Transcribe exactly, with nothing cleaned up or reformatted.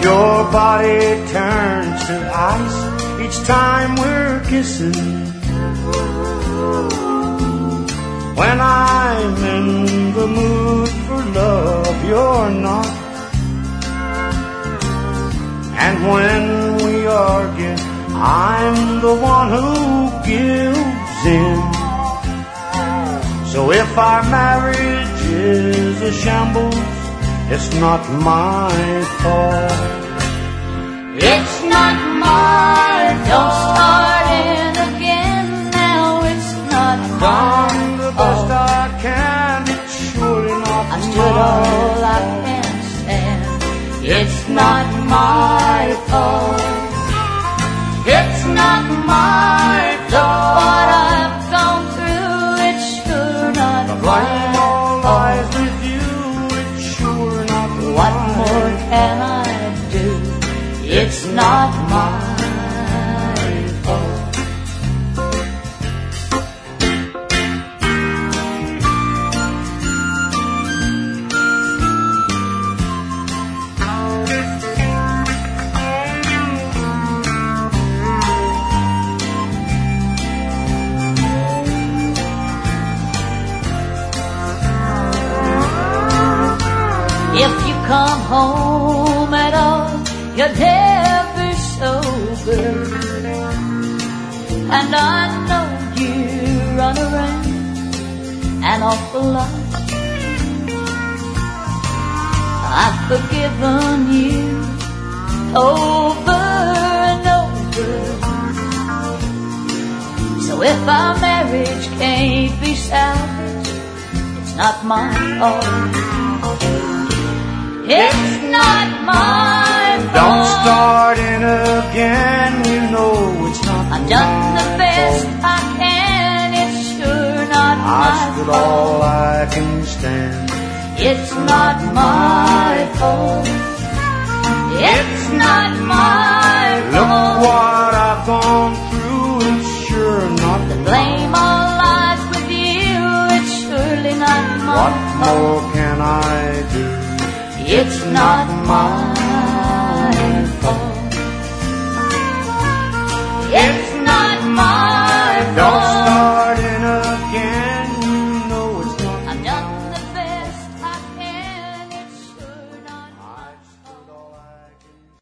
Your body turns to ice each time we're kissing. When I'm in the mood for love, you're not. And when we argue, I'm the one who gives in. So if our marriage is a shambles, it's not my fault. It's not my fault. Don't start in again now. It's not my Done the best I can. It's surely not I stood my all I can stand. It's not my fault. It's not my fault. What I've gone through, it's sure not The my blame all lies fault. with you. It's sure not What my more can I do? It's not my fault. If you come home at all, you're never sober. And I know you run around an awful lot. I've forgiven you over and over. So if our marriage can't be salvaged, it's not my fault. It's not my fault. Don't start in again. You know it's not I've my done the best fault. I can. It's sure not I my stood fault. all I can stand. It's not my fault. It's not my Look fault. what I've gone through. It's sure not The my blame all lies with you. It's surely not my What fault. more can I do? It's not my fault. It's not my